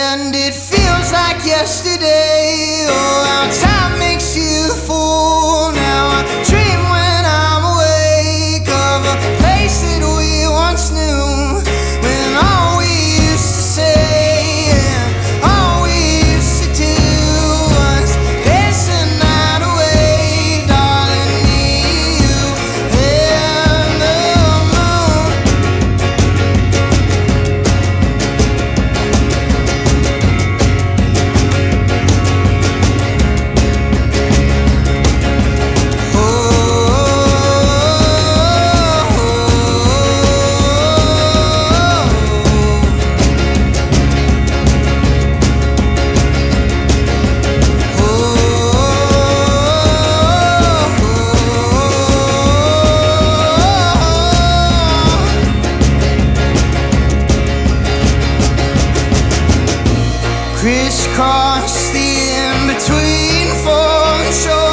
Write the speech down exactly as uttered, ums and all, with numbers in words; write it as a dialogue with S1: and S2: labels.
S1: And it feels like yesterday. Oh, how time makes you fool. Now I dream when I'm awake of a place that we once knew, when all we used to say and all we used to do was dance the night away, darling, me, you, and the moon. Crisscross the in-between for sure.